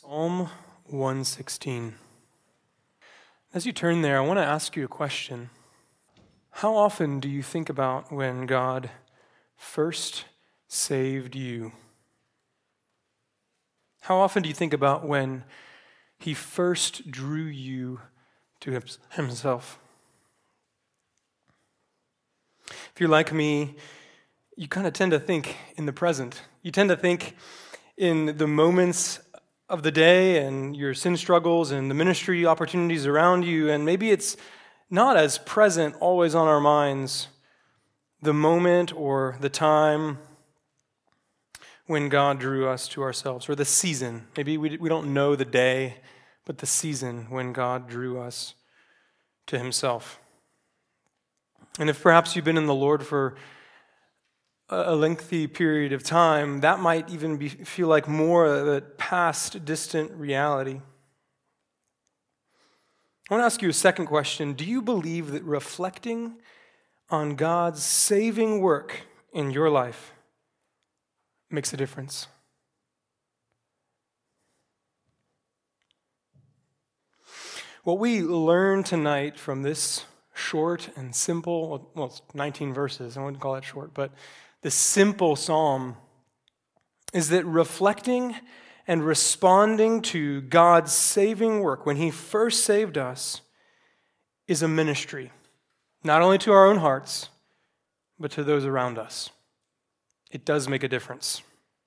Psalm 116. As you turn there, I want to ask you a question. How often do you think about when God first saved you? How often do you think about when He first drew you to Himself? If you're like me, you kind of tend to think in the present. You tend to think in the moments of the day and your sin struggles and the ministry opportunities around you, and maybe it's not as present always on our minds, the moment or the time when God drew us to ourselves, or the season. Maybe we don't know the day, but the season when God drew us to Himself. And if perhaps you've been in the Lord for a lengthy period of time, that might even feel like more of a past, distant reality. I want to ask you a second question. Do you believe that reflecting on God's saving work in your life makes a difference? What we learn tonight from this short and simple, well, it's 19 verses, I wouldn't call it short, but the simple psalm is that reflecting and responding to God's saving work when He first saved us is a ministry, not only to our own hearts, but to those around us. It does make a difference.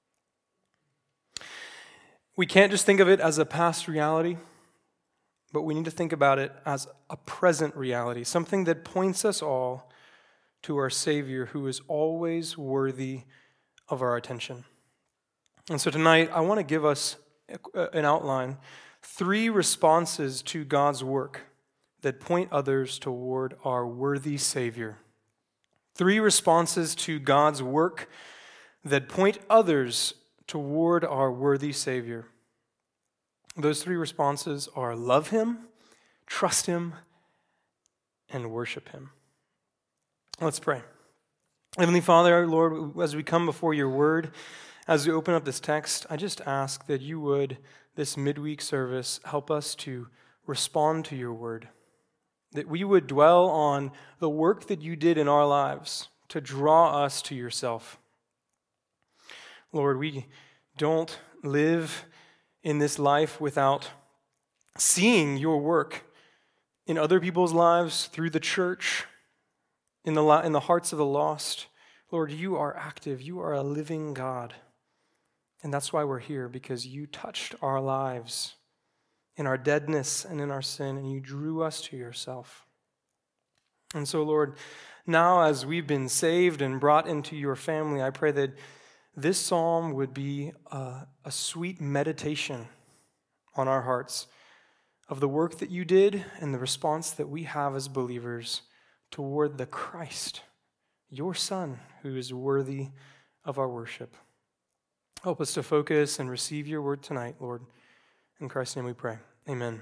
We can't just think of it as a past reality, but we need to think about it as a present reality, something that points us all to our Savior, who is always worthy of our attention. And so tonight, I want to give us an outline, 3 responses to God's work that point others toward our worthy Savior. 3 responses to God's work that point others toward our worthy Savior. Those 3 responses are love Him, trust Him, and worship Him. Let's pray. Heavenly Father, Lord, as we come before your word, as we open up this text, I just ask that you would, this midweek service, help us to respond to your word, that we would dwell on the work that you did in our lives to draw us to yourself. Lord, we don't live in this life without seeing your work in other people's lives, through the church, in the hearts of the lost. Lord, you are active. You are a living God. And that's why we're here, because you touched our lives in our deadness and in our sin, and you drew us to yourself. And so, Lord, now as we've been saved and brought into your family, I pray that this psalm would be a sweet meditation on our hearts of the work that you did and the response that we have as believers toward the Christ, your Son, who is worthy of our worship. Help us to focus and receive your word tonight, Lord. In Christ's name we pray. Amen.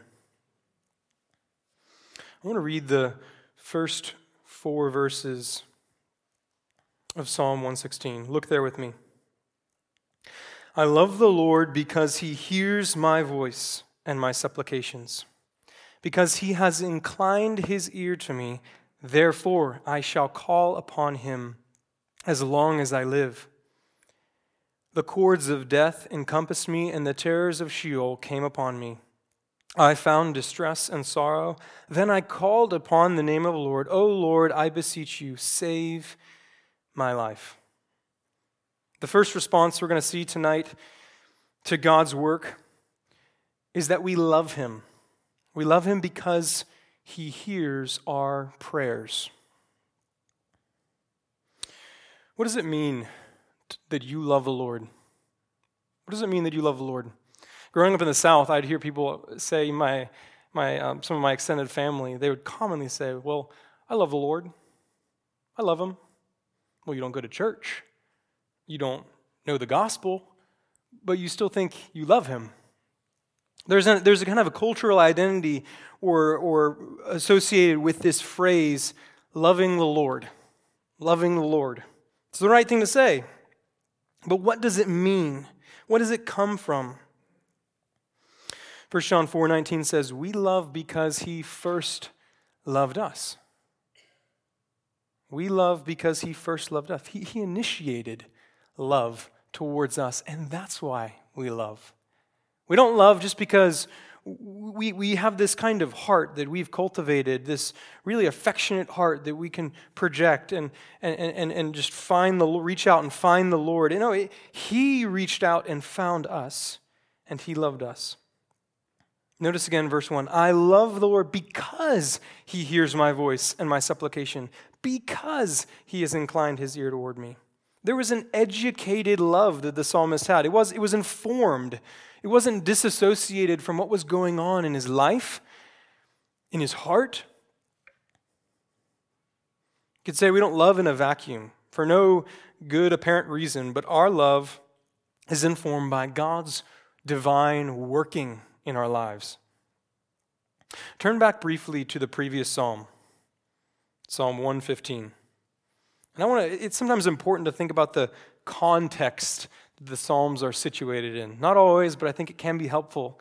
I want to read the first 4 verses of Psalm 116. Look there with me. I love the Lord because He hears my voice and my supplications. Because He has inclined His ear to me, therefore I shall call upon Him as long as I live. The cords of death encompassed me, and the terrors of Sheol came upon me. I found distress and sorrow. Then I called upon the name of the Lord. O Lord, I beseech you, save my life. The first response we're going to see tonight to God's work is that we love Him. We love Him because He hears our prayers. What does it mean that you love the Lord? What does it mean that you love the Lord? Growing up in the South, I'd hear people say, some of my extended family, they would commonly say, well, I love the Lord. I love Him. Well, you don't go to church. You don't know the gospel, but you still think you love Him. There's a kind of a cultural identity or associated with this phrase, loving the Lord. Loving the Lord. It's the right thing to say. But what does it mean? What does it come from? 1 John 4:19 says, we love because he first loved us. We love because he first loved us. He initiated love towards us, and that's why we love. We don't love just because we have this kind of heart that we've cultivated, this really affectionate heart that we can project and just reach out and find the Lord. You know, he reached out and found us, and he loved us. Notice again verse 1. I love the Lord because he hears my voice and my supplication, because he has inclined his ear toward me. There was an educated love that the psalmist had. It was informed. It wasn't disassociated from what was going on in his life, in his heart. You could say we don't love in a vacuum for no good apparent reason, but our love is informed by God's divine working in our lives. Turn back briefly to the previous psalm, Psalm 115. And it's sometimes important to think about the context that the Psalms are situated in. Not always, but I think it can be helpful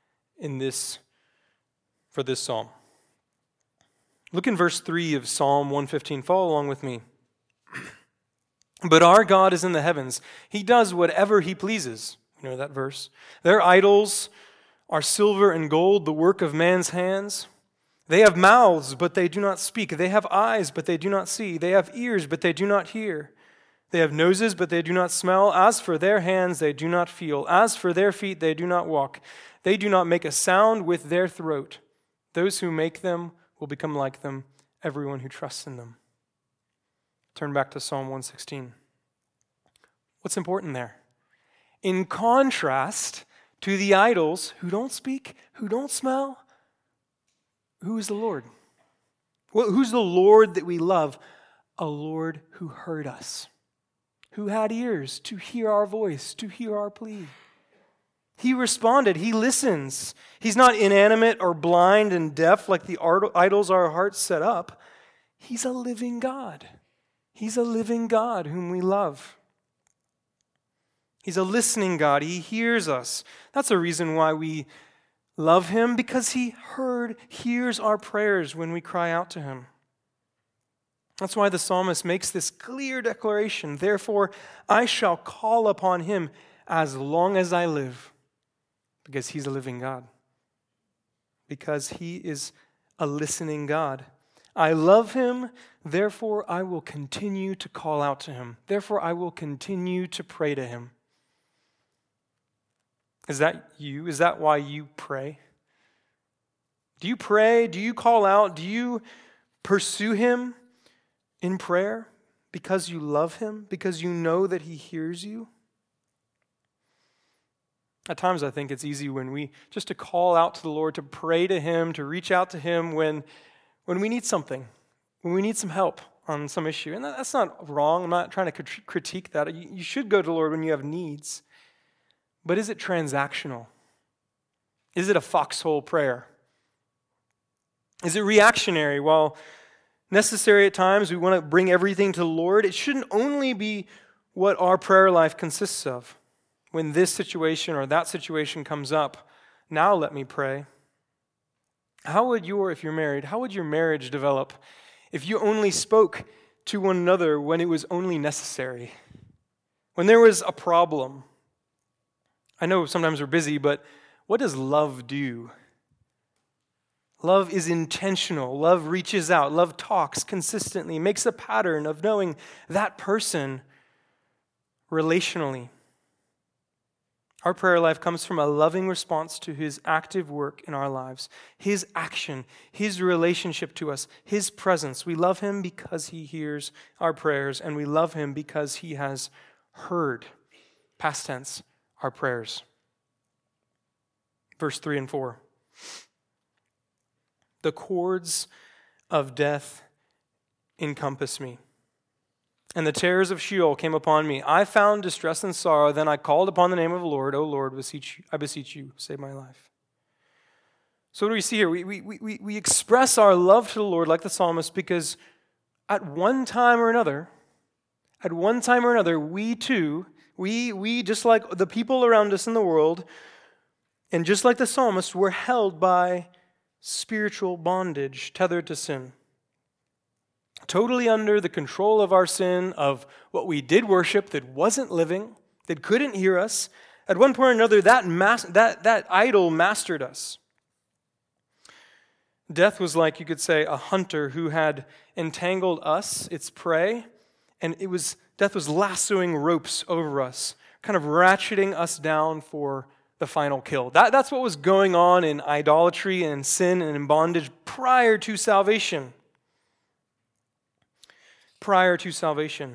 for this psalm. Look in verse 3 of Psalm 115. Follow along with me. But our God is in the heavens. He does whatever he pleases. You know that verse? Their idols are silver and gold, the work of man's hands. They have mouths, but they do not speak. They have eyes, but they do not see. They have ears, but they do not hear. They have noses, but they do not smell. As for their hands, they do not feel. As for their feet, they do not walk. They do not make a sound with their throat. Those who make them will become like them, everyone who trusts in them. Turn back to Psalm 116. What's important there? In contrast to the idols who don't speak, who don't smell, who is the Lord? Well, who's the Lord that we love? A Lord who heard us, who had ears to hear our voice, to hear our plea. He responded. He listens. He's not inanimate or blind and deaf like the idols our hearts set up. He's a living God. He's a living God whom we love. He's a listening God. He hears us. That's a reason why we love him, because he hears our prayers when we cry out to him. That's why the psalmist makes this clear declaration. Therefore, I shall call upon him as long as I live, because he's a living God. Because he is a listening God. I love him, therefore I will continue to call out to him. Therefore I will continue to pray to him. Is that you? Is that why you pray? Do you pray? Do you call out? Do you pursue him in prayer because you love him? Because you know that he hears you? At times I think it's easy just to call out to the Lord, to pray to him, to reach out to him when we need something, when we need some help on some issue. And that's not wrong. I'm not trying to critique that. You should go to the Lord when you have needs. But is it transactional? Is it a foxhole prayer? Is it reactionary? While necessary at times, we want to bring everything to the Lord. It shouldn't only be what our prayer life consists of. When this situation or that situation comes up, now let me pray. If you're married, how would your marriage develop if you only spoke to one another when it was only necessary? When there was a problem? I know sometimes we're busy, but what does love do? Love is intentional. Love reaches out. Love talks consistently, makes a pattern of knowing that person relationally. Our prayer life comes from a loving response to his active work in our lives, his action, his relationship to us, his presence. We love him because he hears our prayers, and we love him because he has heard, past tense, our prayers. Verse 3 and 4. The cords of death encompass me, and the terrors of Sheol came upon me. I found distress and sorrow. Then I called upon the name of the Lord. O Lord, I beseech you, save my life. So what do we see here? We express our love to the Lord like the psalmist because at one time or another, we too, we just like the people around us in the world, And just like the psalmist, we're held by spiritual bondage, tethered to sin. Totally under the control of our sin, of what we did worship that wasn't living, that couldn't hear us. At one point or another, that idol mastered us. Death was like, you could say, a hunter who had entangled us, its prey, and death was lassoing ropes over us, kind of ratcheting us down for the final kill. That's what was going on in idolatry and sin and in bondage prior to salvation. Prior to salvation.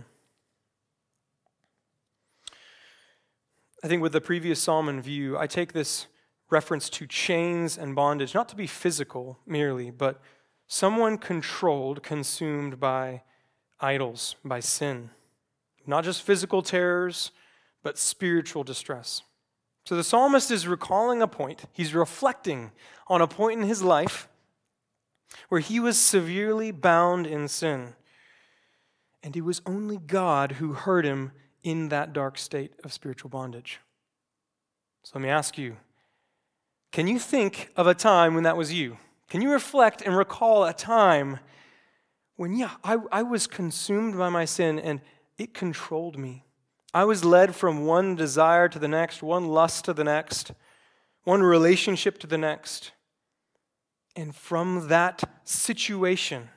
I think with the previous psalm in view, I take this reference to chains and bondage, not to be physical merely, but someone controlled, consumed by idols, by sin. Not just physical terrors, but spiritual distress. So the psalmist is recalling a point. He's reflecting on a point in his life where he was severely bound in sin. And it was only God who heard him in that dark state of spiritual bondage. So let me ask you, can you think of a time when that was you? Can you reflect and recall a time when, I was consumed by my sin and it controlled me? I was led from one desire to the next, one lust to the next, one relationship to the next. And from that situation,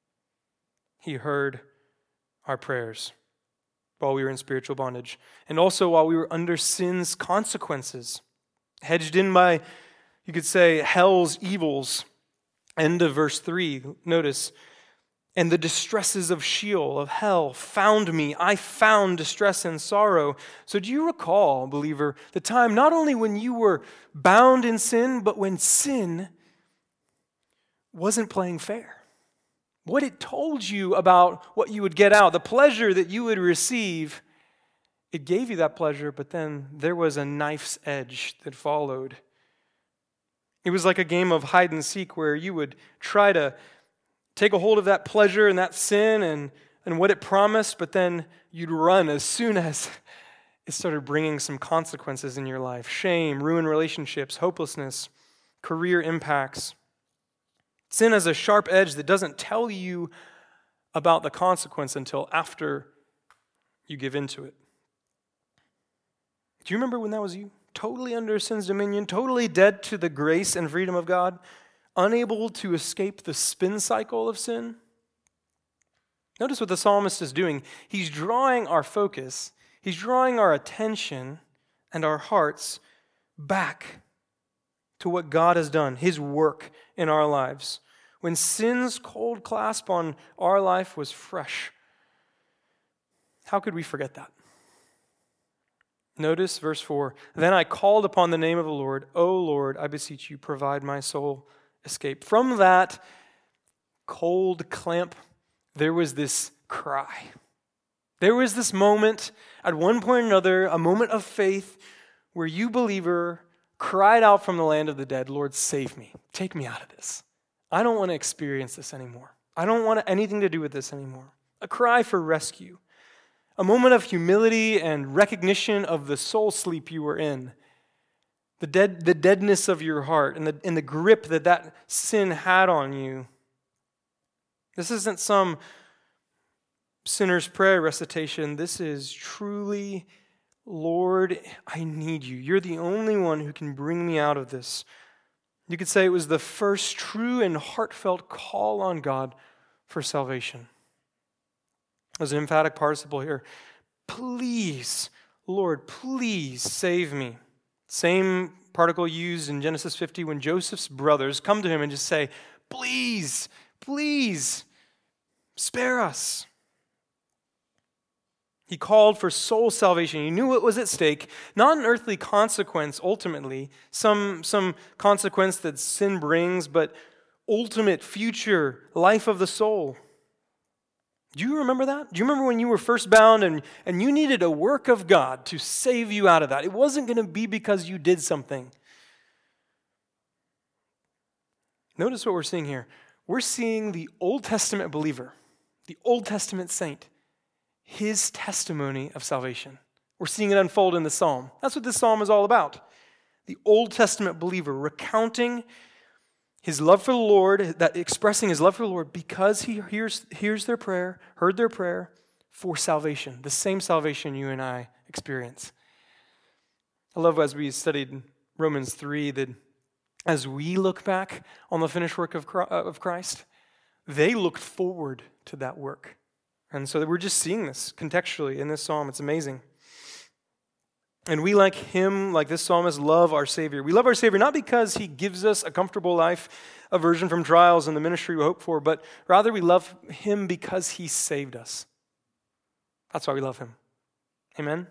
he heard our prayers while we were in spiritual bondage. And also while we were under sin's consequences, hedged in by, you could say, hell's evils. End of verse 3, notice, and the distresses of Sheol, of hell, found me. I found distress and sorrow. So do you recall, believer, the time not only when you were bound in sin, but when sin wasn't playing fair? What it told you about what you would get out, the pleasure that you would receive, it gave you that pleasure, but then there was a knife's edge that followed. It was like a game of hide and seek where you would try to take a hold of that pleasure and that sin and what it promised, but then you'd run as soon as it started bringing some consequences in your life. Shame, ruined relationships, hopelessness, career impacts. Sin has a sharp edge that doesn't tell you about the consequence until after you give into it. Do you remember when that was you? Totally under sin's dominion, totally dead to the grace and freedom of God, unable to escape the spin cycle of sin? Notice what the psalmist is doing. He's drawing our focus, he's drawing our attention and our hearts back to what God has done, his work in our lives. When sin's cold clasp on our life was fresh, how could we forget that? Notice verse 4. Then I called upon the name of the Lord. O Lord, I beseech you, provide my soul escape. From that cold clamp, there was this cry. There was this moment, at one point or another, a moment of faith where you, believer, cried out from the land of the dead, Lord, save me. Take me out of this. I don't want to experience this anymore. I don't want anything to do with this anymore. A cry for rescue. A moment of humility and recognition of the soul sleep you were in. The deadness of your heart and the grip that sin had on you. This isn't some sinner's prayer recitation. This is truly, Lord, I need you. You're the only one who can bring me out of this. You could say it was the first true and heartfelt call on God for salvation. There's an emphatic participle here. Please, Lord, please save me. Same particle used in Genesis 50 when Joseph's brothers come to him and just say, please, please, spare us. He called for soul salvation. He knew what was at stake, not an earthly consequence ultimately, some consequence that sin brings, but ultimate future life of the soul. Do you remember that? Do you remember when you were first bound and you needed a work of God to save you out of that? It wasn't going to be because you did something. Notice what we're seeing here. We're seeing the Old Testament believer, the Old Testament saint, his testimony of salvation. We're seeing it unfold in the psalm. That's what this psalm is all about. the Old Testament believer recounting his love for the Lord, that expressing his love for the Lord because he hears their prayer, heard their prayer for salvation, the same salvation you and I experience. I love as we studied Romans 3 that as we look back on the finished work of Christ, they looked forward to that work. And so we're just seeing this contextually in this psalm. It's amazing. And we, like him, like this psalmist, love our Savior. We love our Savior not because he gives us a comfortable life, aversion from trials and the ministry we hope for, but rather we love him because he saved us. That's why we love him. Amen?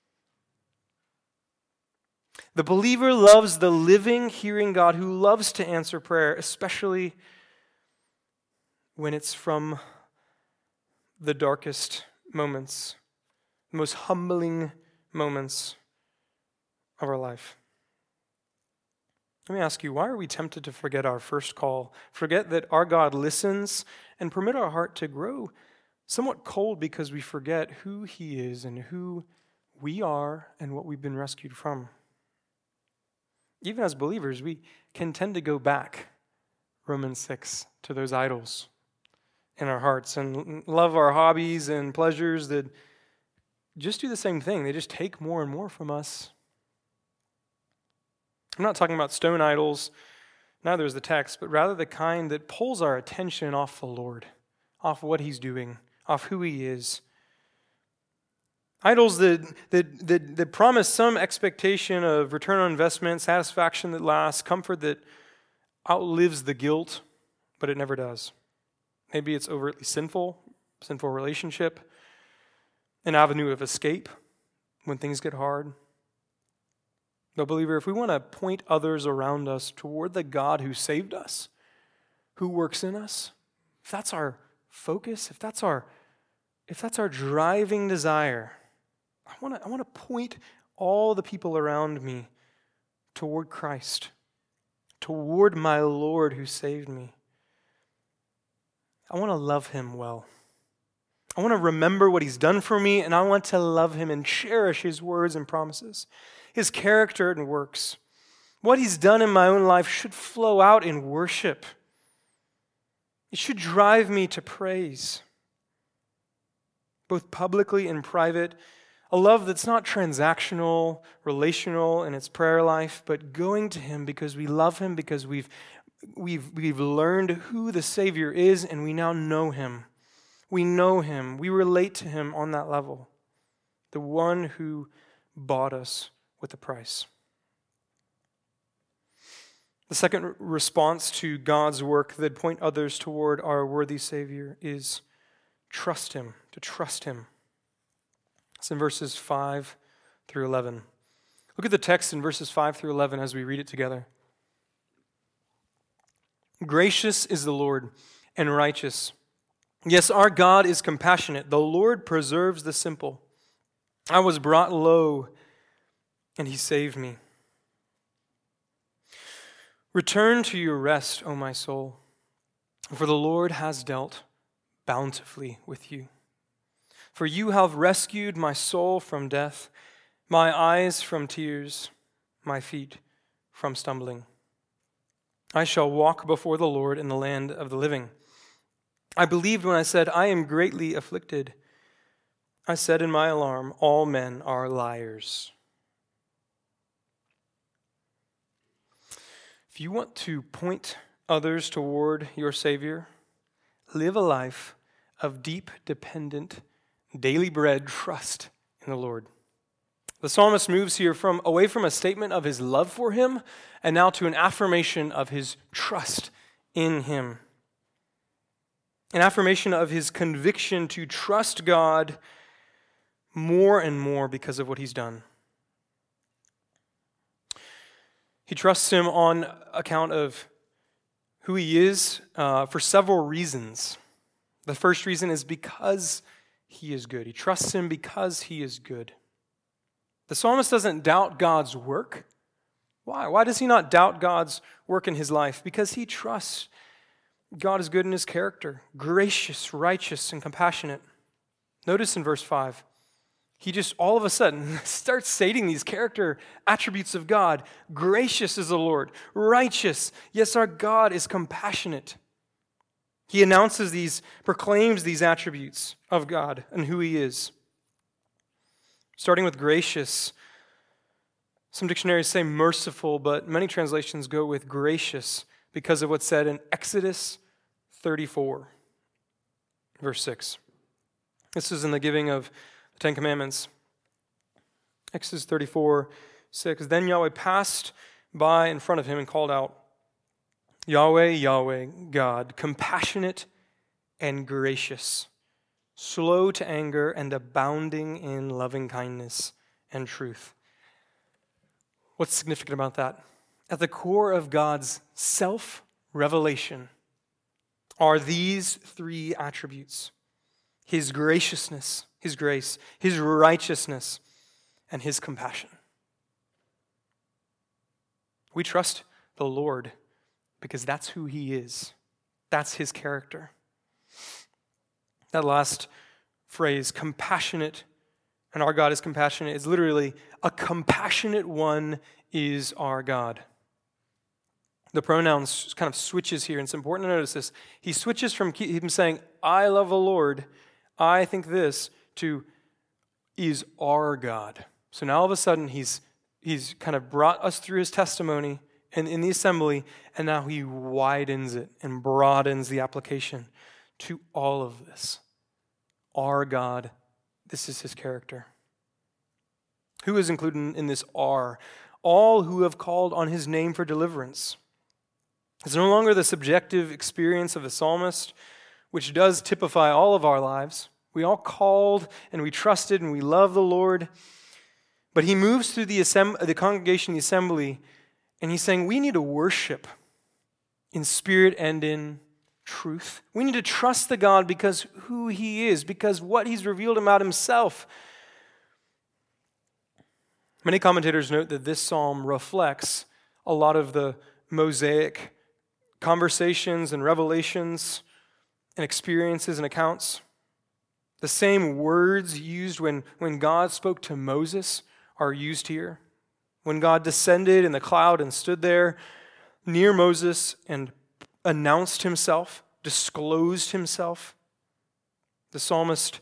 The believer loves the living, hearing God who loves to answer prayer, especially when it's from the darkest moments, the most humbling moments of our life. Let me ask you, why are we tempted to forget our first call, forget that our God listens, and permit our heart to grow somewhat cold because we forget who he is and who we are and what we've been rescued from? Even as believers, we can tend to go back, Romans 6, to those idols in our hearts and love our hobbies and pleasures that just do the same thing. They just take more and more from us. I'm not talking about stone idols, neither is the text, but rather the kind that pulls our attention off the Lord, off what he's doing, off who he is. Idols that promise some expectation of return on investment, satisfaction that lasts, comfort that outlives the guilt, but it never does. Maybe it's overtly sinful relationship, an avenue of escape when things get hard. But believer, if we want to point others around us toward the God who saved us, who works in us, if that's our focus, if that's our driving desire, I want to point all the people around me toward Christ, toward my Lord who saved me. I want to love him well. I want to remember what he's done for me, and I want to love him and cherish his words and promises, his character and works. What he's done in my own life should flow out in worship. It should drive me to praise, both publicly and private. A love that's not transactional, relational in its prayer life, but going to him because we love him, because we've learned who the Savior is, and we now know him. We know him. We relate to him on that level. The one who bought us with a price. The second response to God's work that point others toward our worthy Savior is trust him, to trust him. It's in verses 5 through 11. Look at the text in verses 5 through 11 as we read it together. Gracious is the Lord and righteous. Yes, our God is compassionate. The Lord preserves the simple. I was brought low, and he saved me. Return to your rest, O my soul, for the Lord has dealt bountifully with you. For you have rescued my soul from death, my eyes from tears, my feet from stumbling. I shall walk before the Lord in the land of the living. I believed when I said, I am greatly afflicted. I said in my alarm, all men are liars. If you want to point others toward your Savior, live a life of deep, dependent, daily bread trust in the Lord. The psalmist moves here away from a statement of his love for him and now to an affirmation of his trust in him. An affirmation of his conviction to trust God more and more because of what he's done. He trusts him on account of who he is for several reasons. The first reason is because he is good. He trusts him because he is good. The psalmist doesn't doubt God's work. Why? Why does he not doubt God's work in his life? Because he trusts God is good in his character, gracious, righteous, and compassionate. Notice in verse 5, he just all of a sudden starts stating these character attributes of God. Gracious is the Lord, righteous. Yes, our God is compassionate. He announces these, proclaims these attributes of God and who he is. Starting with gracious, some dictionaries say merciful, but many translations go with gracious because of what's said in Exodus 34, verse 6. This is in the giving of the Ten Commandments. Exodus 34, 6. Then Yahweh passed by in front of him and called out, Yahweh, Yahweh, God, compassionate and gracious, slow to anger and abounding in loving kindness and truth. What's significant about that? At the core of God's self-revelation are these three attributes: his graciousness, his grace, his righteousness, and his compassion. We trust the Lord because that's who he is. That's his character. That last phrase, compassionate, and our God is compassionate, is literally a compassionate one is our God. The pronouns kind of switches here, and it's important to notice this. He switches from him saying, I love the Lord, I think this, to is our God. So now all of a sudden he's kind of brought us through his testimony and in the assembly, and now he widens it and broadens the application to all of this. Our God, this is his character. Who is included in this R? All who have called on his name for deliverance. It's no longer the subjective experience of the psalmist, which does typify all of our lives. We all called and we trusted and we love the Lord. But he moves through the congregation, the assembly, and he's saying we need to worship in spirit and in truth. We need to trust the God because who he is, because what he's revealed about himself. Many commentators note that this psalm reflects a lot of the Mosaic conversations and revelations and experiences and accounts. The same words used when God spoke to Moses are used here. When God descended in the cloud and stood there near Moses and announced himself, disclosed himself, the psalmist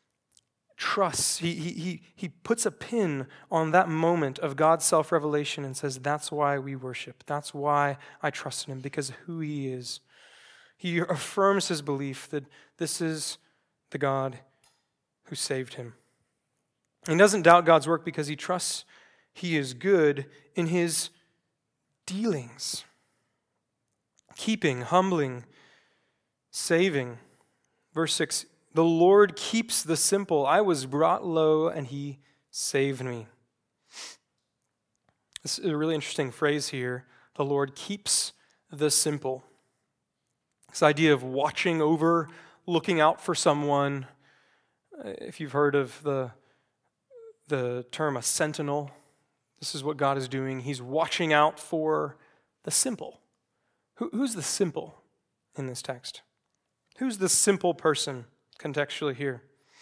trusts. He puts a pin on that moment of God's self-revelation and says, that's why we worship. That's why I trust in him, because of who he is. He affirms his belief that this is the God who saved him. He doesn't doubt God's work because he trusts he is good in his dealings. Keeping, humbling, saving. Verse 6, the Lord keeps the simple. I was brought low and he saved me. This is a really interesting phrase here. The Lord keeps the simple. This idea of watching over, looking out for someone. If you've heard of the term a sentinel, this is what God is doing. He's watching out for the simple. Who's the simple in this text? Who's the simple person contextually here?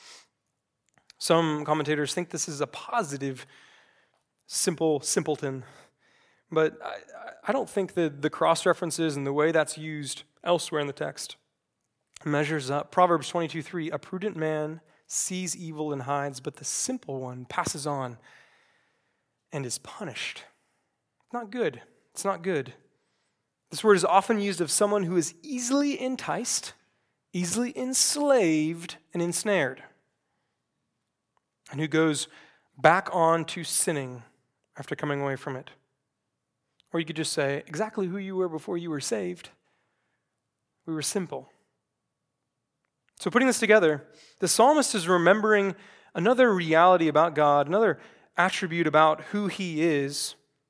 Some commentators think this is a positive simpleton, but I don't think that the cross-references and the way that's used elsewhere in the text measures up. Proverbs 22:3, a prudent man sees evil and hides, but the simple one passes on and is punished. Not good. It's not good. This word is often used of someone who is easily enticed, easily enslaved, and ensnared, and who goes back on to sinning after coming away from it. Or you could just say, exactly who you were before you were saved. We were simple. So putting this together, the psalmist is remembering another reality about God, another attribute about who he is.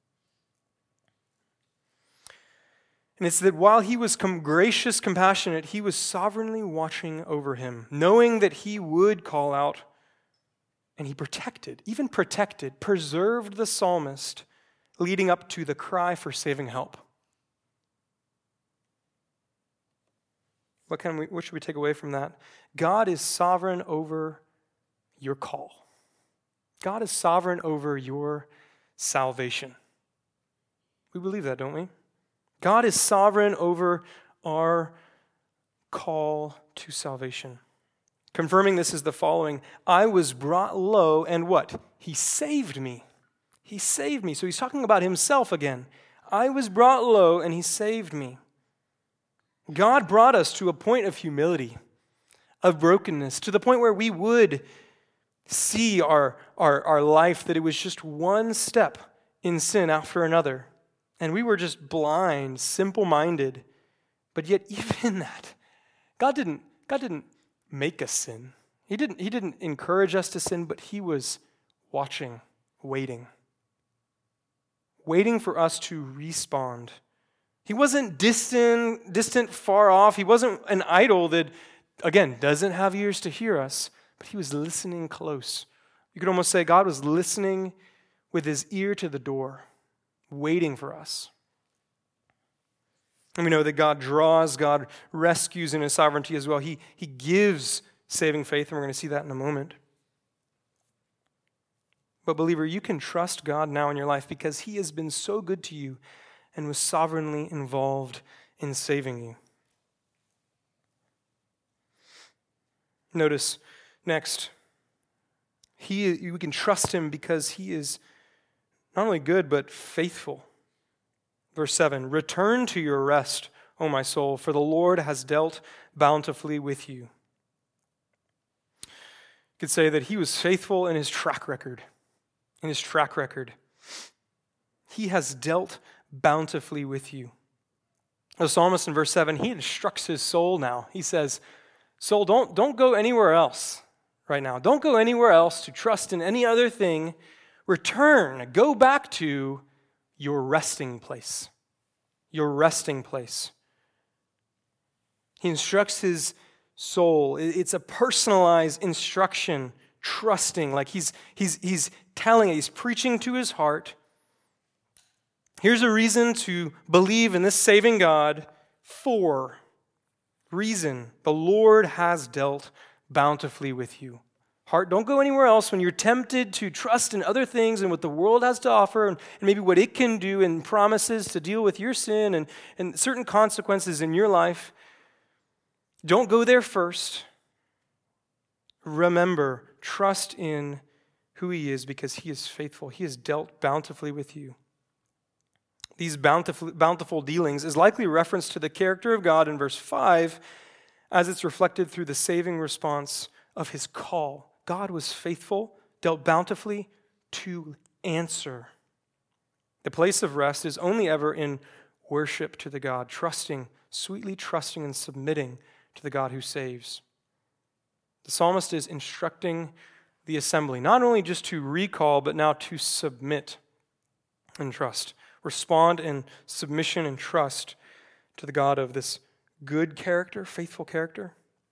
And it's that while he was gracious, compassionate, he was sovereignly watching over him, knowing that he would call out, and he preserved the psalmist leading up to the cry for saving help. What should we take away from that? God is sovereign over your call. God is sovereign over your salvation. We believe that, don't we? God is sovereign over our call to salvation. Confirming this is the following: I was brought low, and what? He saved me. He saved me. So he's talking about himself again. I was brought low, and he saved me. God brought us to a point of humility, of brokenness, to the point where we would see our life, that it was just one step in sin after another. And we were just blind, simple-minded. But yet, even in that, God didn't make us sin. He didn't encourage us to sin, but he was watching, waiting for us to respond. He wasn't distant, far off. He wasn't an idol that, again, doesn't have ears to hear us, but he was listening close. You could almost say God was listening with his ear to the door, waiting for us. And we know that God draws, God rescues in his sovereignty as well. He gives saving faith, and we're going to see that in a moment. But believer, you can trust God now in your life because he has been so good to you and was sovereignly involved in saving you. Notice next, we can trust him because he is not only good, but faithful. Verse 7, return to your rest, O my soul, for the Lord has dealt bountifully with you. You could say that he was faithful in his track record. He has dealt bountifully with you. The psalmist in verse 7, he instructs his soul now. He says, soul, don't go anywhere else right now. Don't go anywhere else to trust in any other thing. Return, go back to your resting place. Your resting place. He instructs his soul. It's a personalized instruction, trusting, like he's telling it, he's preaching to his heart. Here's a reason to believe in this saving God. 4, reason: the Lord has dealt bountifully with you. Heart, don't go anywhere else when you're tempted to trust in other things and what the world has to offer and maybe what it can do and promises to deal with your sin and certain consequences in your life. Don't go there first. Remember, trust in who he is because he is faithful. He has dealt bountifully with you. These bountiful dealings is likely reference to the character of God in verse 5 as it's reflected through the saving response of his call. God was faithful, dealt bountifully to answer. The place of rest is only ever in worship to the God, sweetly trusting and submitting to the God who saves. The psalmist is instructing the assembly, not only just to recall, but now to submit and trust. Respond in submission and trust to the God of this good character, faithful character.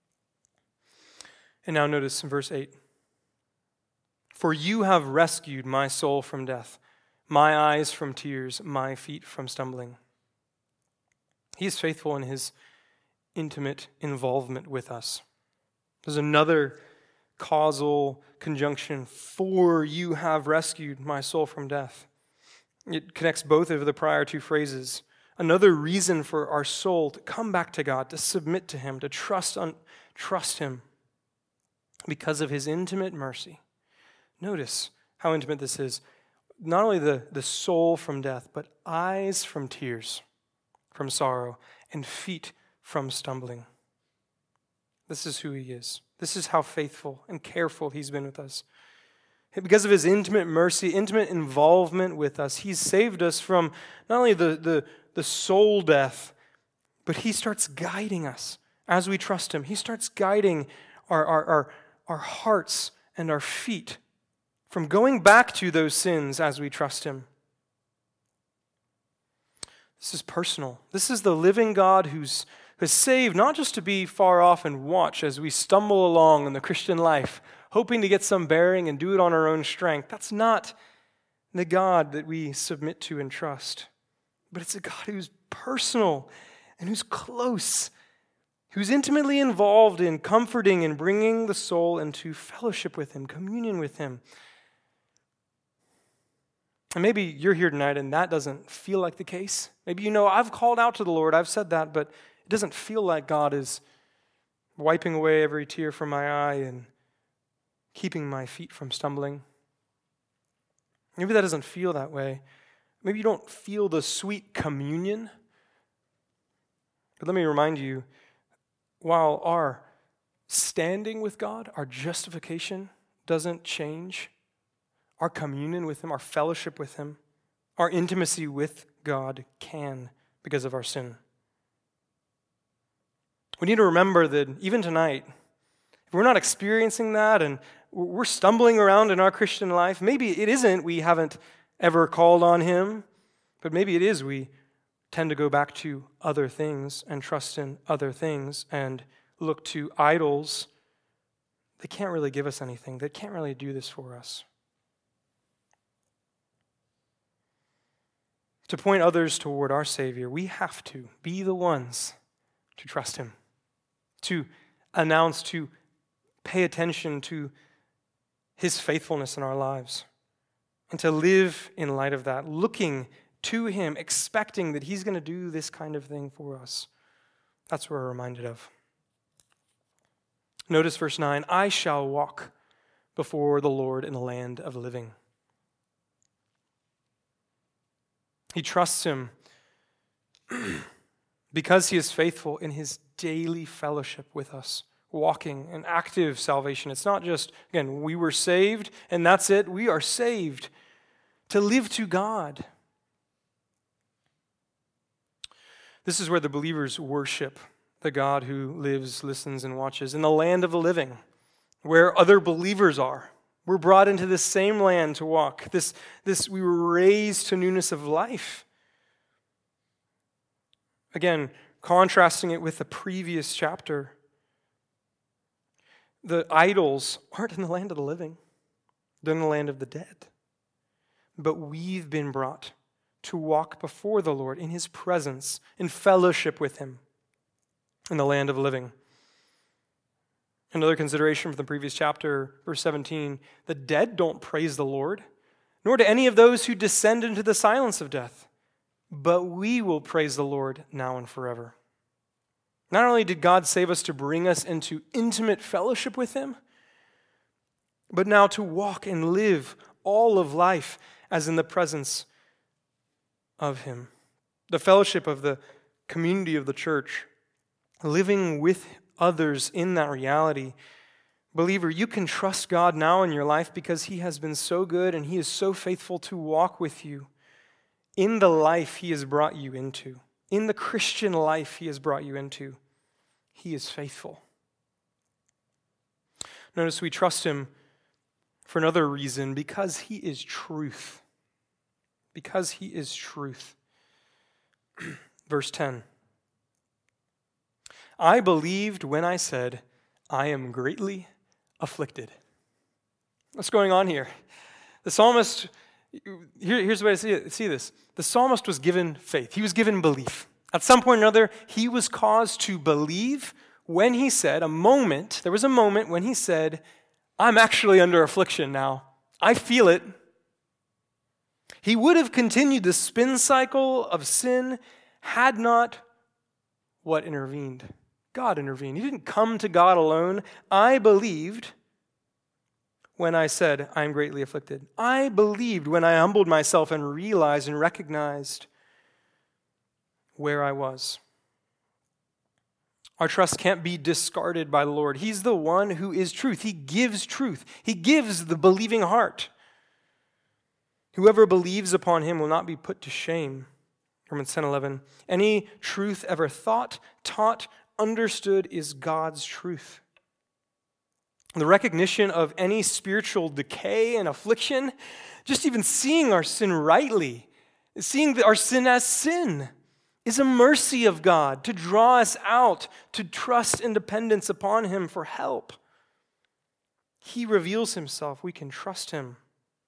And now notice in verse 8. For you have rescued my soul from death, my eyes from tears, my feet from stumbling. He is faithful in his intimate involvement with us. There's another causal conjunction. For you have rescued my soul from death. It connects both of the prior two phrases. Another reason for our soul to come back to God, to submit to him, to trust him because of his intimate mercy. Notice how intimate this is. Not only the soul from death, but eyes from tears, from sorrow, and feet from stumbling. This is who he is. This is how faithful and careful he's been with us. Because of his intimate mercy, intimate involvement with us, he's saved us from not only the soul death, but he starts guiding us as we trust him. He starts guiding our hearts and our feet from going back to those sins as we trust him. This is personal. This is the living God who's saved not just to be far off and watch as we stumble along in the Christian life, hoping to get some bearing and do it on our own strength. That's not the God that we submit to and trust. But it's a God who's personal and who's close, who's intimately involved in comforting and bringing the soul into fellowship with him, communion with him. And maybe you're here tonight and that doesn't feel like the case. Maybe you know, I've called out to the Lord, I've said that, but it doesn't feel like God is wiping away every tear from my eye and keeping my feet from stumbling. Maybe that doesn't feel that way. Maybe you don't feel the sweet communion. But let me remind you, while our standing with God, our justification doesn't change, our communion with Him, our fellowship with Him, our intimacy with God can because of our sin. We need to remember that even tonight, if we're not experiencing that and we're stumbling around in our Christian life, maybe it isn't we haven't ever called on Him, but maybe it is we tend to go back to other things and trust in other things and look to idols. They can't really give us anything. They can't really do this for us. To point others toward our Savior, we have to be the ones to trust Him, to announce, to pay attention to His faithfulness in our lives, and to live in light of that, looking to Him, expecting that He's going to do this kind of thing for us. That's what we're reminded of. Notice verse 9, I shall walk before the Lord in the land of the living. He trusts Him because He is faithful in His daily fellowship with us, walking in active salvation. It's not just, again, we were saved and that's it. We are saved to live to God. This is where the believers worship the God who lives, listens, and watches in the land of the living, where other believers are. We're brought into this same land to walk. We were raised to newness of life. Again, contrasting it with the previous chapter, the idols aren't in the land of the living. They're in the land of the dead. But we've been brought to walk before the Lord in His presence, in fellowship with Him, in the land of the living. Another consideration from the previous chapter, verse 17, the dead don't praise the Lord, nor do any of those who descend into the silence of death, but we will praise the Lord now and forever. Not only did God save us to bring us into intimate fellowship with Him, but now to walk and live all of life as in the presence of Him. The fellowship of the community of the church, living with others in that reality. Believer, you can trust God now in your life because He has been so good and He is so faithful to walk with you in the life He has brought you into. In the Christian life He has brought you into. He is faithful. Notice we trust Him for another reason, because He is truth. Because He is truth. Verse 10. I believed when I said, I am greatly afflicted. What's going on here? The psalmist, here's the way to see this. The psalmist was given faith. He was given belief. At some point or another, he was caused to believe when he said, there was a moment when he said, I'm actually under affliction now. I feel it. He would have continued the spin cycle of sin had not what intervened? God intervened. He didn't come to God alone. I believed when I said, I am greatly afflicted. I believed when I humbled myself and realized and recognized where I was. Our trust can't be discarded by the Lord. He's the one who is truth. He gives truth. He gives the believing heart. Whoever believes upon Him will not be put to shame. Romans 10:11. Any truth ever thought, taught, understood is God's truth. The recognition of any spiritual decay and affliction, just even seeing our sin rightly, seeing our sin as sin, is a mercy of God to draw us out, to trust in dependence upon Him for help. He reveals Himself. We can trust Him.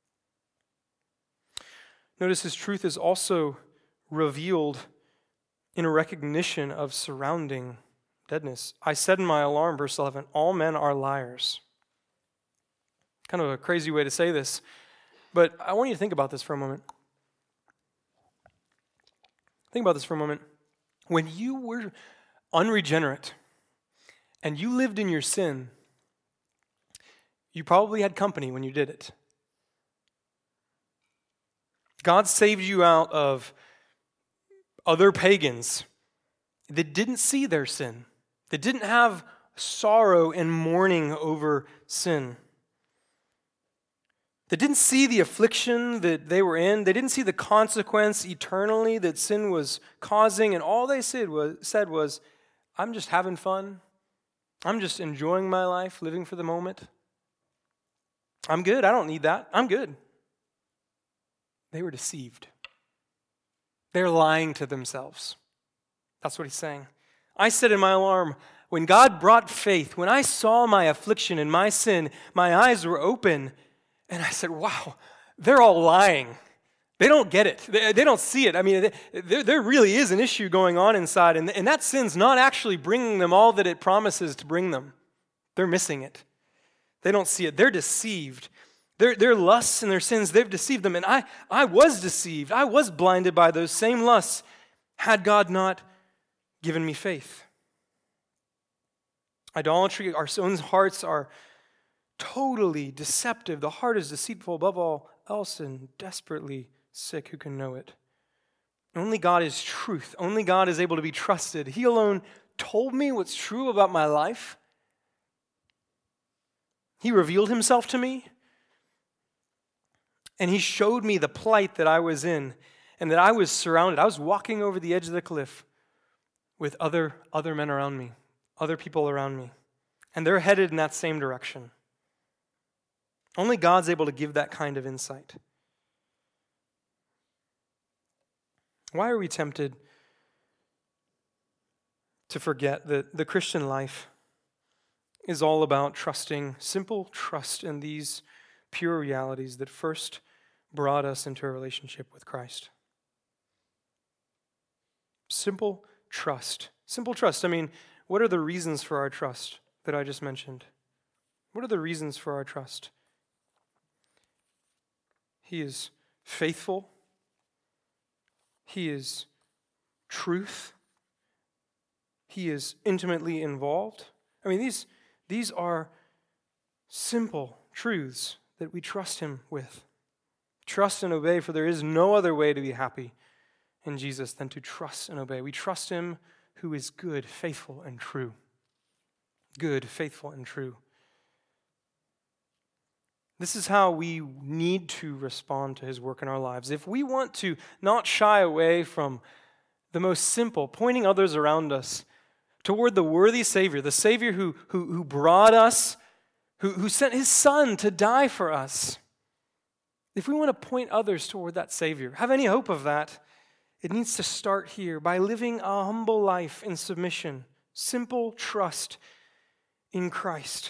Notice His truth is also revealed in a recognition of surrounding deadness. I said in my alarm, verse 11, all men are liars. Kind of a crazy way to say this, but I want you to think about this for a moment. Think about this for a moment. When you were unregenerate and you lived in your sin, you probably had company when you did it. God saved you out of other pagans that didn't see their sin, that didn't have sorrow and mourning over sin, that didn't see the affliction that they were in. They didn't see the consequence eternally that sin was causing, and all they said was, I'm just having fun. I'm just enjoying my life, living for the moment. I'm good. I don't need that. I'm good. They were deceived. They're lying to themselves. That's what he's saying. I said in my alarm, when God brought faith, when I saw my affliction and my sin, my eyes were open, and I said, wow, they're all lying. They don't get it. They don't see it. I mean, there really is an issue going on inside, and that sin's not actually bringing them all that it promises to bring them. They're missing it. They don't see it. They're deceived. Their lusts and their sins, they've deceived them. And I was deceived. I was blinded by those same lusts had God not given me faith. Idolatry, our own hearts are totally deceptive. The heart is deceitful above all else and desperately sick. Who can know it? Only God is truth. Only God is able to be trusted. He alone told me what's true about my life. He revealed himself to me. And he showed me the plight that I was in and that I was surrounded. I was walking over the edge of the cliff with other men around me, other people around me. And they're headed in that same direction. Only God's able to give that kind of insight. Why are we tempted to forget that the Christian life is all about trusting, simple trust in these pure realities that first brought us into a relationship with Christ? Simple trust. Simple trust. I mean, what are the reasons for our trust that I just mentioned? What are the reasons for our trust? He is faithful. He is truth. He is intimately involved. I mean, these are simple truths that we trust him with. Trust and obey, for there is no other way to be happy in Jesus than to trust and obey. We trust him who is good, faithful, and true. Good, faithful, and true. This is how we need to respond to his work in our lives. If we want to not shy away from the most simple, pointing others around us toward the worthy Savior, the Savior who brought us, who sent his Son to die for us. If we want to point others toward that Savior, have any hope of that, it needs to start here by living a humble life in submission, simple trust in Christ.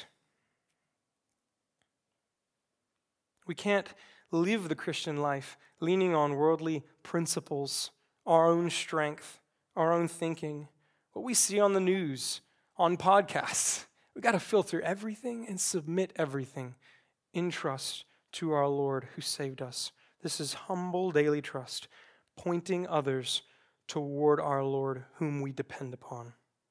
We can't live the Christian life leaning on worldly principles, our own strength, our own thinking, what we see on the news, on podcasts. We've got to filter everything and submit everything in trust to our Lord who saved us. This is humble daily trust, pointing others toward our Lord whom we depend upon.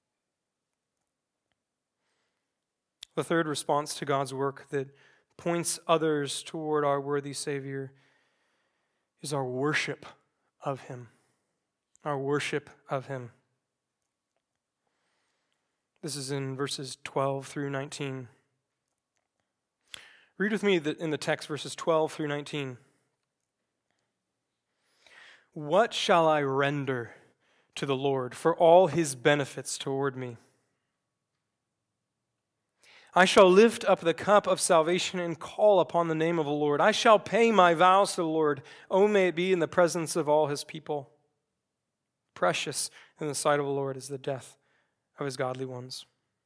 The third response to God's work that points others toward our worthy Savior is our worship of him. Our worship of him. This is in verses 12 through 19. Read with me in the text, verses 12 through 19. What shall I render to the Lord for all his benefits toward me? I shall lift up the cup of salvation and call upon the name of the Lord. I shall pay my vows to the Lord. Oh, may it be in the presence of all his people. Precious in the sight of the Lord is the death of his godly ones.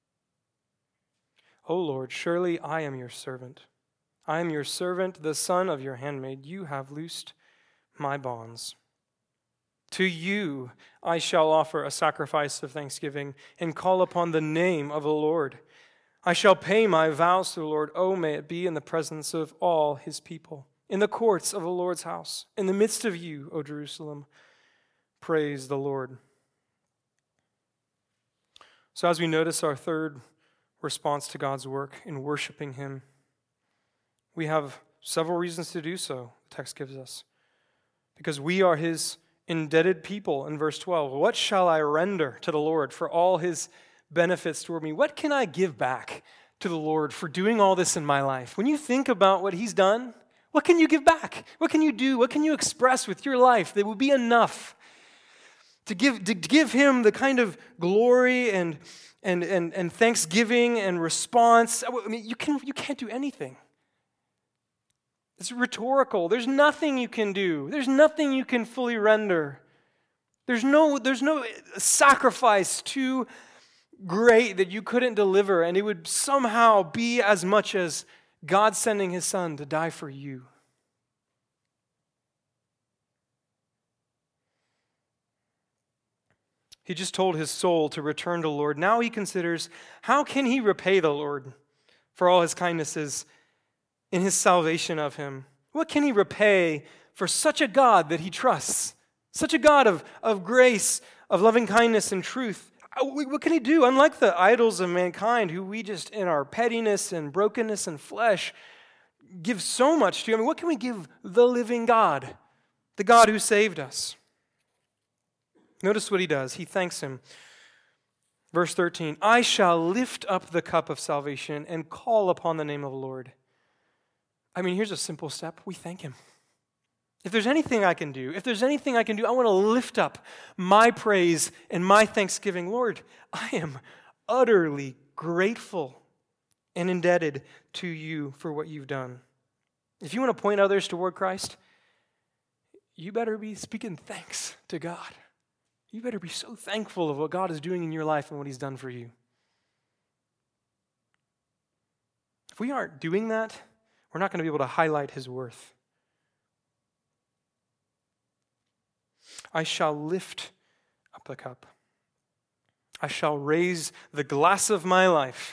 O Lord, surely I am your servant. I am your servant, the son of your handmaid. You have loosed my bonds. To you I shall offer a sacrifice of thanksgiving and call upon the name of the Lord. I shall pay my vows to the Lord. Oh, may it be in the presence of all his people, in the courts of the Lord's house, in the midst of you, O Jerusalem. Praise the Lord. So as we notice our third response to God's work in worshiping him, we have several reasons to do so, the text gives us. Because we are his indebted people in verse 12. What shall I render to the Lord for all his benefits toward me? What can I give back to the Lord for doing all this in my life? When you think about what he's done, what can you give back? What can you do? What can you express with your life that would be enough to give him the kind of glory and thanksgiving and response? I mean, you can't do anything. It's rhetorical. There's nothing you can do. There's nothing you can fully render. There's no sacrifice too great that you couldn't deliver, and it would somehow be as much as God sending his son to die for you. He just told his soul to return to the Lord. Now he considers, how can he repay the Lord for all his kindnesses in his salvation of him? What can he repay for such a God that he trusts? Such a God of grace, of loving kindness and truth. What can he do? Unlike the idols of mankind, who we just, in our pettiness and brokenness and flesh, give so much to. I mean, what can we give the living God? The God who saved us. Notice what he does. He thanks him. Verse 13, I shall lift up the cup of salvation and call upon the name of the Lord. I mean, here's a simple step. We thank him. If there's anything I can do, I want to lift up my praise and my thanksgiving. Lord, I am utterly grateful and indebted to you for what you've done. If you want to point others toward Christ, you better be speaking thanks to God. You better be so thankful of what God is doing in your life and what he's done for you. If we aren't doing that, we're not going to be able to highlight his worth. I shall lift up the cup. I shall raise the glass of my life.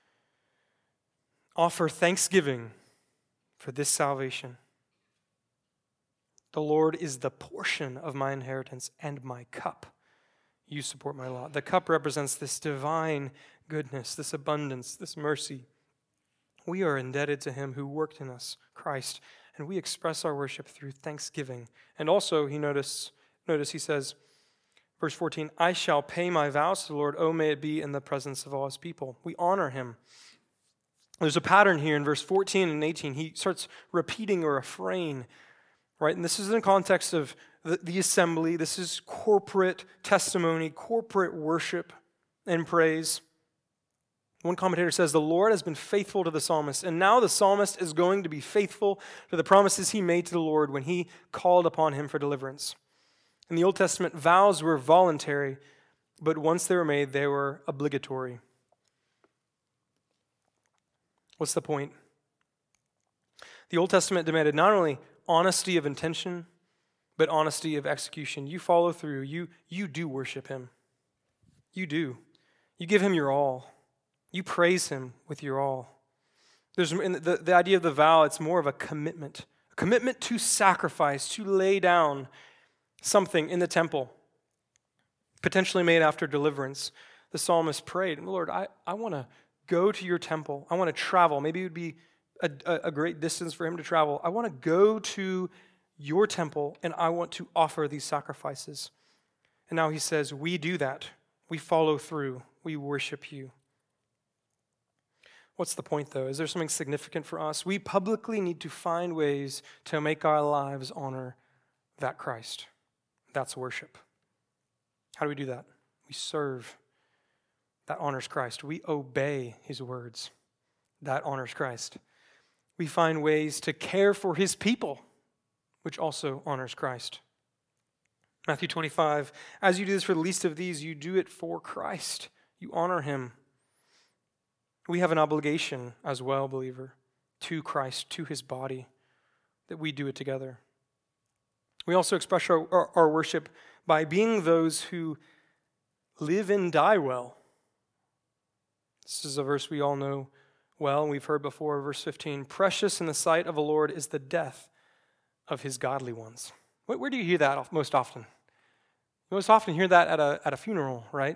Offer thanksgiving for this salvation. The Lord is the portion of my inheritance and my cup. You support my lot. The cup represents this divine goodness, this abundance, this mercy. We are indebted to him who worked in us, Christ, and we express our worship through thanksgiving. And also, notice he says, verse 14, I shall pay my vows to the Lord, oh, may it be in the presence of all his people. We honor him. There's a pattern here in verse 14 and 18. He starts repeating a refrain, right? And this is in the context of the assembly. This is corporate testimony, corporate worship and praise. One commentator says, the Lord has been faithful to the psalmist, and now the psalmist is going to be faithful to the promises he made to the Lord when he called upon him for deliverance. In the Old Testament, vows were voluntary, but once they were made, they were obligatory. What's the point? The Old Testament demanded not only honesty of intention, but honesty of execution. You follow through. You do worship him. You do. You give him your all. You praise him with your all. There's the idea of the vow, it's more of a commitment to sacrifice, to lay down something in the temple, potentially made after deliverance. The psalmist prayed, Lord, I want to go to your temple. I want to travel. Maybe it would be a great distance for him to travel. I want to go to your temple, and I want to offer these sacrifices. And now he says, we do that. We follow through. We worship you. What's the point, though? Is there something significant for us? We publicly need to find ways to make our lives honor that Christ. That's worship. How do we do that? We serve. That honors Christ. We obey his words. That honors Christ. We find ways to care for his people, which also honors Christ. Matthew 25, as you do this for the least of these, you do it for Christ. You honor him. We have an obligation as well, believer, to Christ, to his body, that we do it together. We also express our worship by being those who live and die well. This is a verse we all know well, and we've heard before, verse 15. Precious in the sight of the Lord is the death of his godly ones. Where do you hear that most often? You most often hear that at a funeral, right?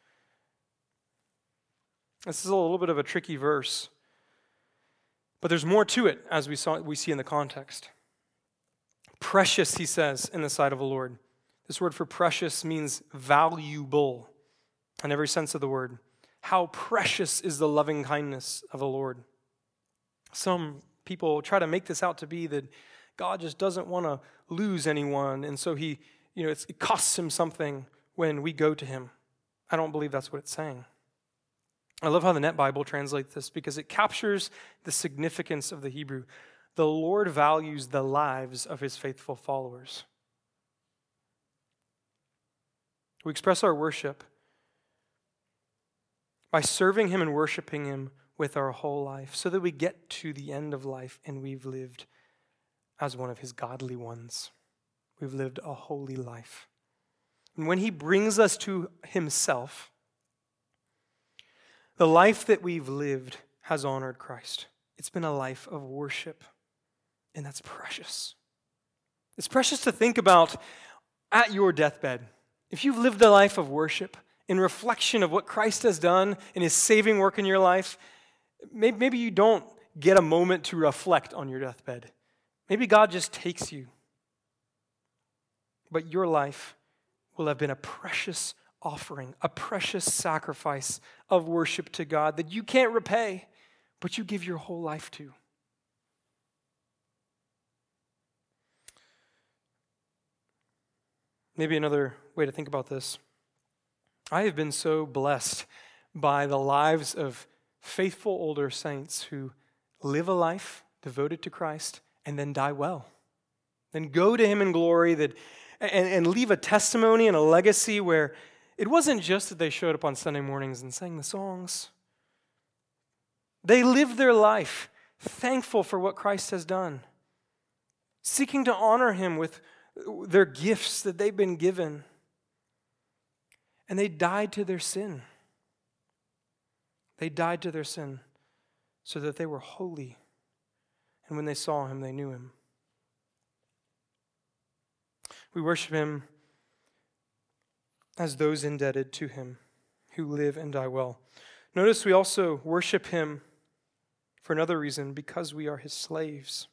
This is a little bit of a tricky verse, but there's more to it, as we see in the context. Precious, he says, in the sight of the Lord. This word for precious means valuable in every sense of the word. How precious is the loving kindness of the Lord. Some people try to make this out to be that God just doesn't want to lose anyone, and so it costs him something when we go to him. I don't believe that's what it's saying. I love how the Net Bible translates this because it captures the significance of the Hebrew. The Lord values the lives of his faithful followers. We express our worship by serving him and worshiping him with our whole life so that we get to the end of life and we've lived as one of his godly ones. We've lived a holy life. And when he brings us to himself, the life that we've lived has honored Christ. It's been a life of worship, and that's precious. It's precious to think about at your deathbed. If you've lived a life of worship in reflection of what Christ has done in his saving work in your life, maybe you don't get a moment to reflect on your deathbed. Maybe God just takes you. But your life will have been a precious offering, a precious sacrifice of worship to God that you can't repay, but you give your whole life to. Maybe another way to think about this. I have been so blessed by the lives of faithful older saints who live a life devoted to Christ and then die well. Then go to him in glory and leave a testimony and a legacy where it wasn't just that they showed up on Sunday mornings and sang the songs. They lived their life thankful for what Christ has done, seeking to honor him with their gifts that they've been given. And they died to their sin. They died to their sin so that they were holy. And when they saw him, they knew him. We worship him as those indebted to him who live and die well. Notice we also worship him for another reason, because we are his slaves.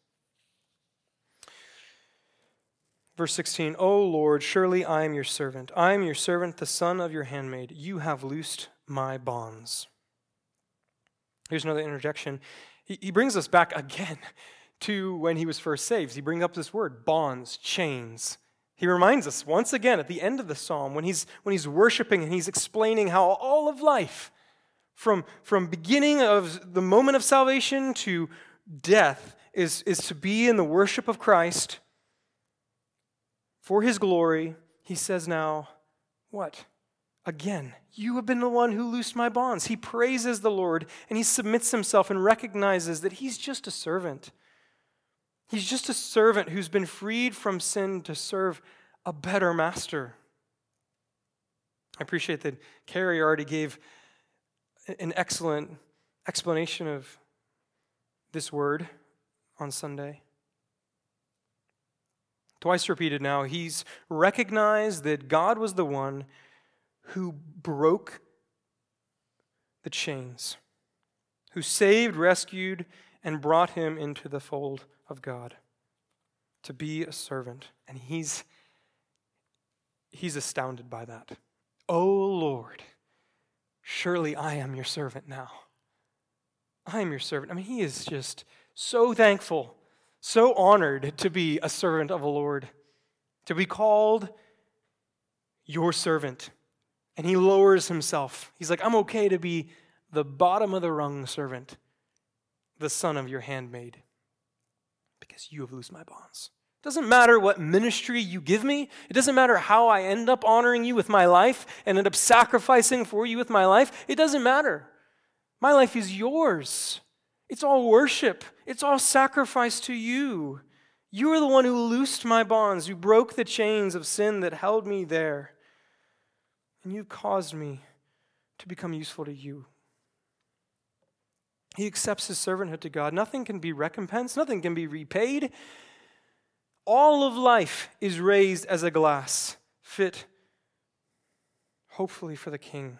Verse 16, O Lord, surely I am your servant. I am your servant, the son of your handmaid. You have loosed my bonds. Here's another interjection. He brings us back again to when he was first saved. He brings up this word, bonds, chains. He reminds us once again at the end of the psalm when he's worshiping and he's explaining how all of life, from beginning of the moment of salvation to death, is to be in the worship of Christ for his glory. He says now, what? Again, you have been the one who loosed my bonds. He praises the Lord and he submits himself and recognizes that he's just a servant. He's just a servant who's been freed from sin to serve a better master. I appreciate that Carrie already gave an excellent explanation of this word on Sunday. Twice repeated now, he's recognized that God was the one who broke the chains, who saved, rescued, and brought him into the fold of God to be a servant. And he's astounded by that. Oh Lord, surely I am your servant now. I am your servant. I mean, he is just so thankful, so honored to be a servant of the Lord, to be called your servant. And he lowers himself. He's like, I'm okay to be the bottom of the rung servant, the son of your handmaid, because you have loosed my bonds. It doesn't matter what ministry you give me. It doesn't matter how I end up honoring you with my life and end up sacrificing for you with my life. It doesn't matter. My life is yours. It's all worship. It's all sacrifice to you. You are the one who loosed my bonds, who broke the chains of sin that held me there. And you've caused me to become useful to you. He accepts his servanthood to God. Nothing can be recompensed. Nothing can be repaid. All of life is raised as a glass, fit hopefully for the King.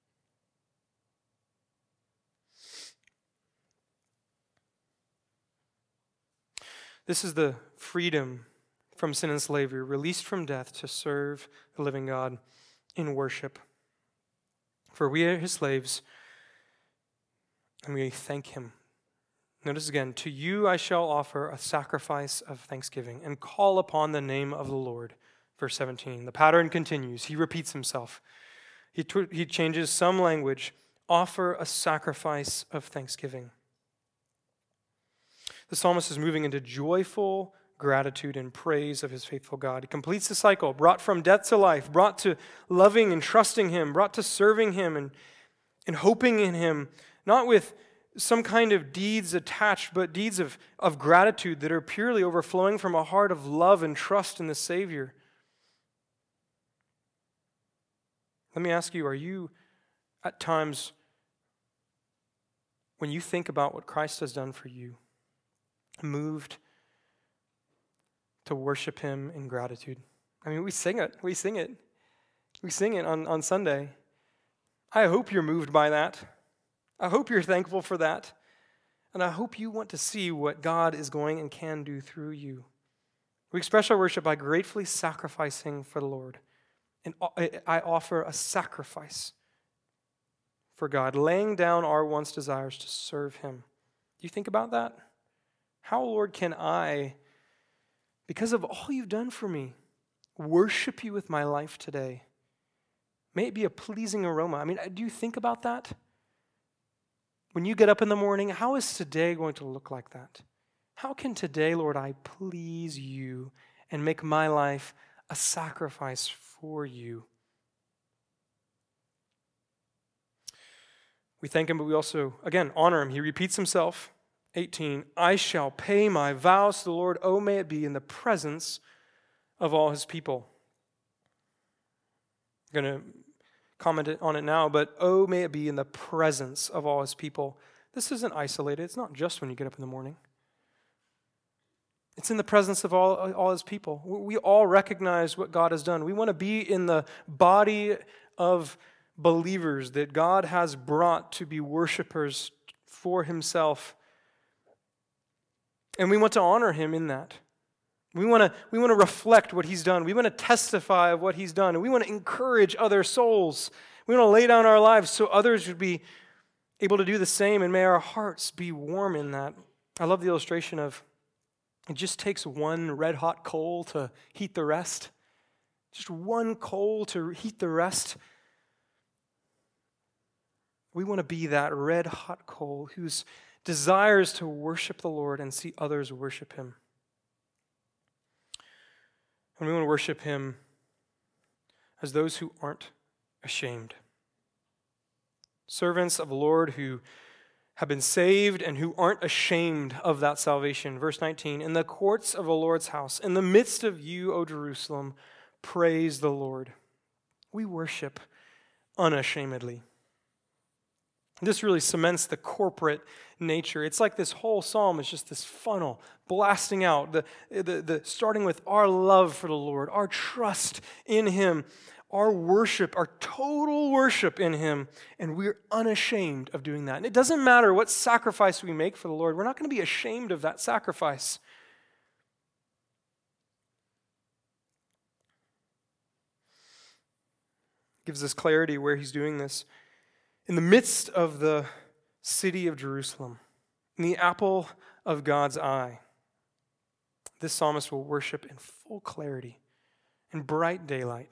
This is the freedom from sin and slavery, released from death to serve the living God in worship. For we are his slaves, and we thank him. Notice again, to you I shall offer a sacrifice of thanksgiving and call upon the name of the Lord. Verse 17, the pattern continues. He repeats himself. He changes some language. Offer a sacrifice of thanksgiving. The psalmist is moving into joyful gratitude and praise of his faithful God. He completes the cycle, brought from death to life, brought to loving and trusting him, brought to serving him and hoping in him, not with some kind of deeds attached, but deeds of gratitude that are purely overflowing from a heart of love and trust in the Savior. Let me ask you, are you at times, when you think about what Christ has done for you, moved to worship him in gratitude? I mean, we sing it on Sunday. I hope you're moved by that. I hope you're thankful for that. And I hope you want to see what God is going and can do through you. We express our worship by gratefully sacrificing for the Lord. And I offer a sacrifice for God, laying down our wants, desires to serve him. Do you think about that? How, Lord, can I, because of all you've done for me, worship you with my life today? May it be a pleasing aroma. I mean, do you think about that? When you get up in the morning, how is today going to look like that? How can today, Lord, I please you and make my life a sacrifice for you? We thank him, but we also, again, honor him. He repeats himself. 18, I shall pay my vows to the Lord. Oh, may it be in the presence of all his people. I'm going to comment on it now, but oh, may it be in the presence of all his people. This isn't isolated. It's not just when you get up in the morning. It's in the presence of all his people. We all recognize what God has done. We want to be in the body of believers that God has brought to be worshipers for himself. And we want to honor him in that. We want to reflect what he's done. We want to testify of what he's done. And we want to encourage other souls. We want to lay down our lives so others would be able to do the same, and may our hearts be warm in that. I love the illustration of it just takes one red-hot coal to heat the rest. Just one coal to heat the rest. We want to be that red-hot coal whose desires to worship the Lord and see others worship him. And we want to worship him as those who aren't ashamed. Servants of the Lord who have been saved and who aren't ashamed of that salvation. Verse 19, in the courts of the Lord's house, in the midst of you, O Jerusalem, praise the Lord. We worship unashamedly. This really cements the corporate nature. It's like this whole psalm is just this funnel blasting out, the starting with our love for the Lord, our trust in him, our worship, our total worship in him, and we're unashamed of doing that. And it doesn't matter what sacrifice we make for the Lord. We're not going to be ashamed of that sacrifice. Gives us clarity where he's doing this. In the midst of the city of Jerusalem, in the apple of God's eye, this psalmist will worship in full clarity, in bright daylight.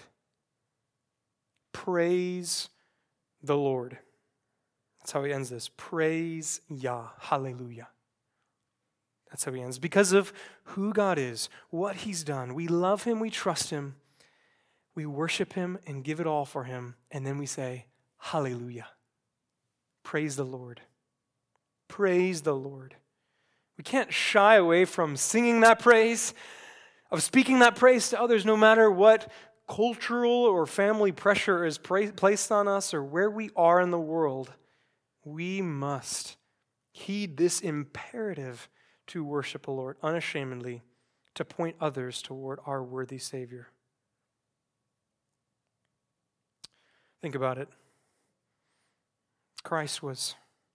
Praise the Lord. That's how he ends this. Praise Yah. Hallelujah. That's how he ends. Because of who God is, what he's done. We love him, we trust him, we worship him and give it all for him. And then we say, hallelujah. Praise the Lord. Praise the Lord. We can't shy away from singing that praise, of speaking that praise to others, no matter what cultural or family pressure is placed on us or where we are in the world. We must heed this imperative to worship the Lord unashamedly, to point others toward our worthy Savior. I Think about it. Christ was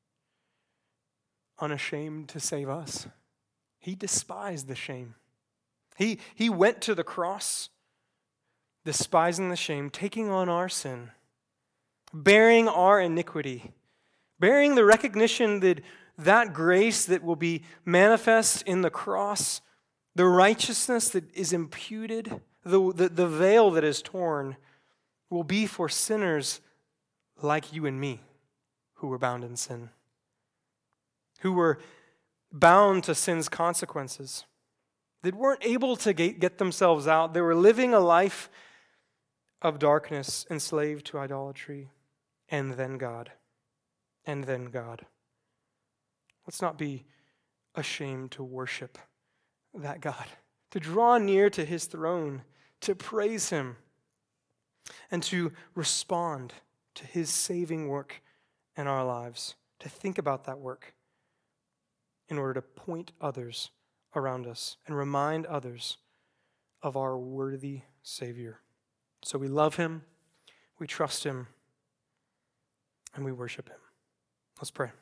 unashamed to save us. He despised the shame. He went to the cross, despising the shame, taking on our sin, bearing our iniquity, bearing the recognition that that grace that will be manifest in the cross, the righteousness that is imputed, the veil that is torn, will be for sinners like you and me who were bound in sin, who were bound to sin's consequences, that weren't able to get themselves out. They were living a life of darkness, enslaved to idolatry, and then God. And then God. Let's not be ashamed to worship that God, to draw near to his throne, to praise him, and to respond to his saving work in our lives, to think about that work in order to point others around us and remind others of our worthy Savior. So we love him, we trust him, and we worship him. Let's pray.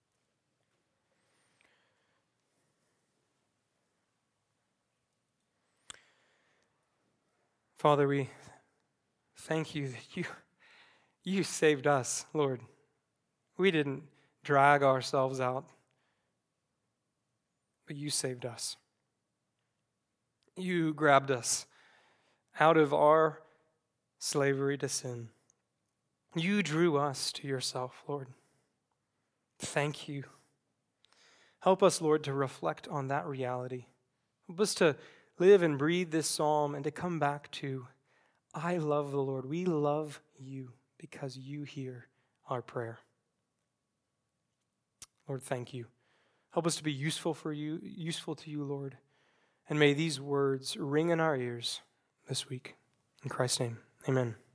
Father, we thank you that you saved us, Lord. We didn't drag ourselves out, but you saved us. You grabbed us out of our slavery to sin. You drew us to yourself, Lord. Thank you. Help us, Lord, to reflect on that reality. Help us to live and breathe this psalm and to come back to, I love the Lord. We love you because you hear our prayer. Lord, thank you. Help us to be useful to you, Lord. And may these words ring in our ears this week. In Christ's name, amen.